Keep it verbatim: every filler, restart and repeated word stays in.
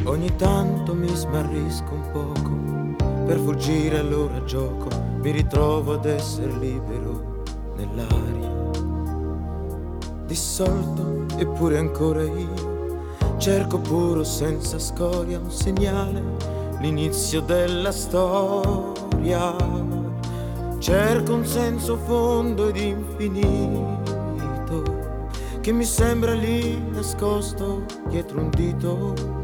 Ogni tanto mi smarrisco un poco, per fuggire allora gioco, mi ritrovo ad essere libero nell'aria. Dissolto, eppure ancora io, cerco puro senza scoria un segnale, l'inizio della storia. Cerco un senso fondo ed infinito, che mi sembra lì nascosto dietro un dito.